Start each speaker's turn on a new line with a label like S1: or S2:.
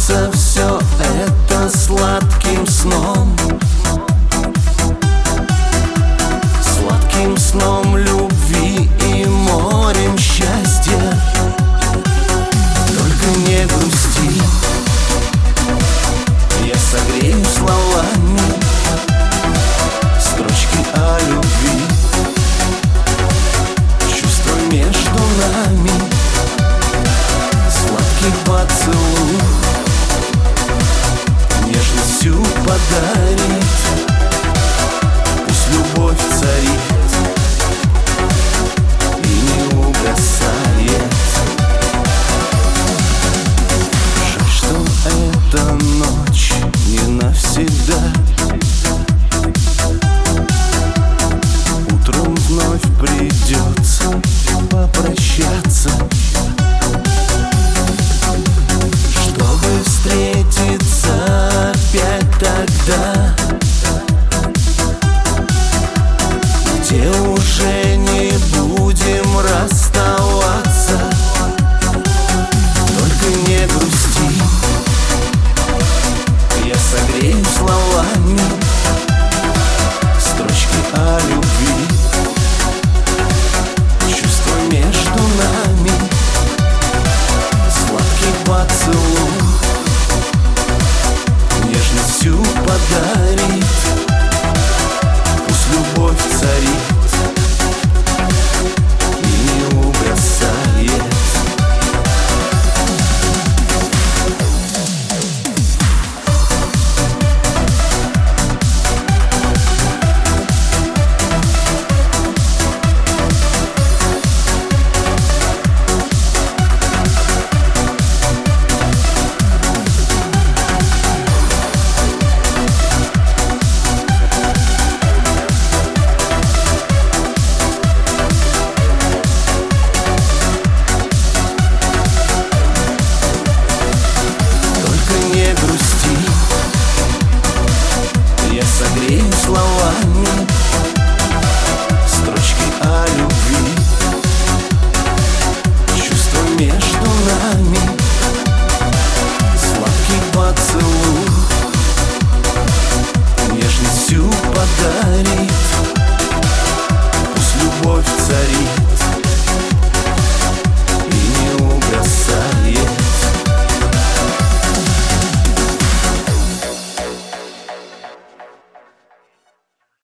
S1: кажется все это сладким сном. Сладким сном любви и морем счастья. Только не грусти, я согрею словами строчки о любви. Чувства между нами, сладкий поцелуй нежностью подарит. Пусть любовь царит и не угасает. Жаль, что эта ночь не навсегда. Утром вновь придется попрощаться, чтобы встретиться опять тогда.